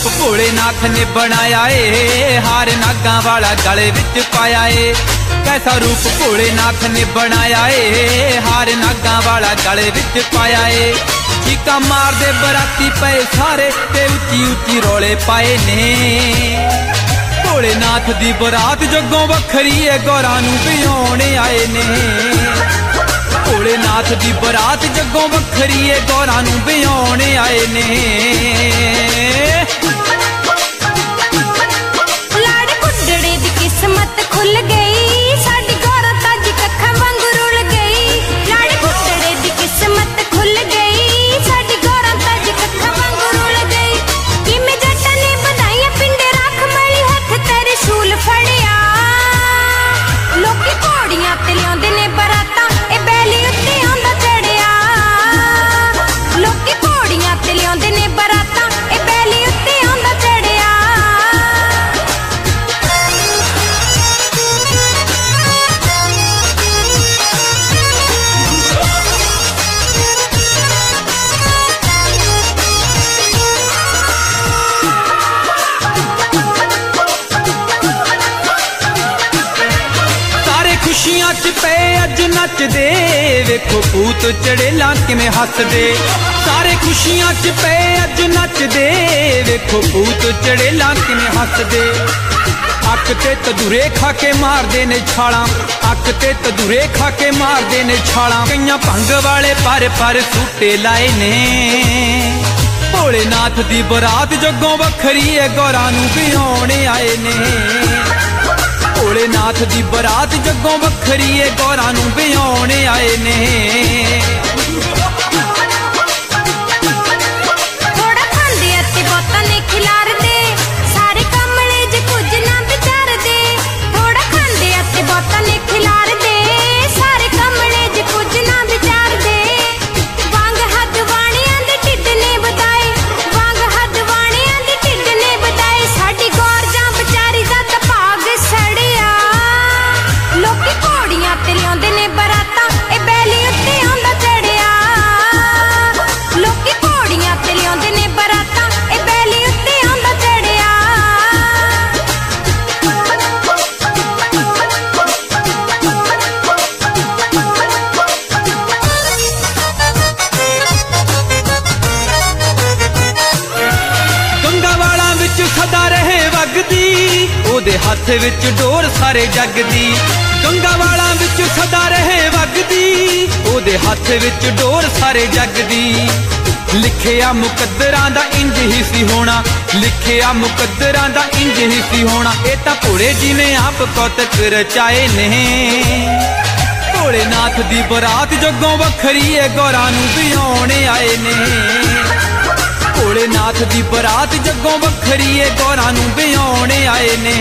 रूप भोलेनाथ ने बनाया ए, हार नागां वाला गले विच पाया ए। कैसा रूप भोलेनाथ ने बनाया ए, हार नागां वाला गले विच पाया ए। चीका मार दे बराती पे सारे ते उच्ची उच्ची रौले पाए ने। भोलेनाथ दी बरात जगों वखरी है, गौरां नूं विआउण आए ने। भोलेनाथ दी बरात जगों वखरी है, गौरां नूं विआउण आए ने। लाड़ बुड्ढड़े दी किस्मत खुल गई, साडी गौरां ताजी कक्खां वांगू रुल गई। लाड़ बुड्ढड़े दी किस्मत खुल गई, साडी गौरां ताजी कक्खां वांगू रुल गई। किवें जट्टां ने बधाईयां पिंडे रख मली, हत्थ तेरे शूल फड़िया। लोकी घोड़ियां ते लिआउंदे ने बरातां, ए बैली उत्ते आंदा चढ़िया। लोकी घोड़ियां ते लिआउंदे ने बरातां, ए बैली उत्ते आंदा चढ़िया। सारे खुशियां च पे अज नचदे, वेखो भूत चड़ेलां किवें हसदे। सारे खुशियां च पे अज नचदे, वेखो भूत चड़ेलां किवें हसदे। अक ते तदूरे खा के मारदे ने छालां, अक ते तदूरे खा के मारदे ने छालां। कईयां भंग वाले पर सूटे लाए ने। भोलेनाथ दी बरात जगों वखरी है, गौरां नूं विआउण आए ने। भोलेनाथ दी बरात जगों वखरी है, गौरां नूं विआउण आए ने। थोड़ा खांदे अते बहुतां ने खिलारदे, सारे कमले ज कुछ ना विचारदे। थोड़ा खांदे अते बहुतां ने खिलारदे, सारे कमले ज कुछ ना विचारदे। वांग हद वाणियां दे ढिड ने वधाए, वांग हद वाणियां दे ढिड ने वधाए। साडी गौर जां बेचारी दा तां भाग सड़िया। लोकी घोड़ियां ते लिआउंदे ने बरातां, ए बैली उत्ते आंदा चढ़िया। लोकी घोड़ियां ते लिआउंदे ने बरातां, ए बैली उत्ते आंदा चढ़िया। गंगा वाला विच सदा रहे वगदी, ओदे हत्थ विच डोर सारे जग दी। गंगा वाला विच सदा रहे वगदी, ओदे हत्थ विच डोर सारे जग दी। लिखिया मुकद्दरां दा इंज ही सी होना, लिखिया मुकद्दरां दा इंज ही सी होना। ए तां भोले जी ने आप कौतक रचाए ने। भोलेनाथ दी बरात जगों वखरी है, गौरां नूं विआउण आए ने। भोलेनाथ दी बरात जगों वखरी है, गौरां नूं विआउण आए ने।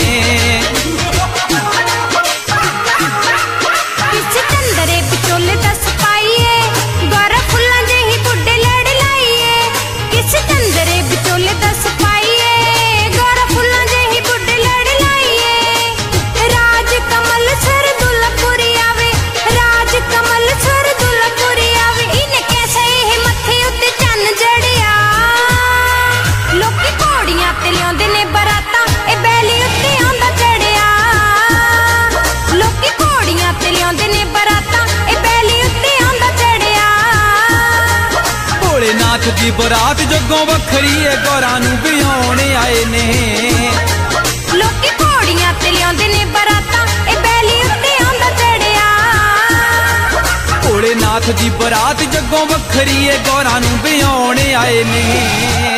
किस चंदरे विचोले दस पाईए, गौरा फुल्लां जेही बुड्ढे लड़ लाईए। किस चंदरे विचोले दस पाईए, गौरा फुल्लां जेही बुड्ढे लड़ लाईए। राज कमल सर दुल्हपुरी आवे, राज कमल सर दुल्हपुरी आवे। इने कैसे एह मत्थे उत्ते चन्न जड़िया। लोकी घोड़ियां ते लिआउंदे ने बरातां, ए बैली उत्ते आंदा चढ़िया। लोकी घोड़ियां ते लिआउंदे ने बरातां, ए बैली उत्ते आंदा चढ़िया। भोलेनाथ दी बरात जगों वखरी है, गौरां नूं विआउण आए ने। लोकी घोड़ियां ते लिआउंदे ने बरातां, ए बैली उत्ते आंदा चढ़िया। भोलेनाथ दी बरात जगों वखरी है, गौरां नूं विआउण आए ने।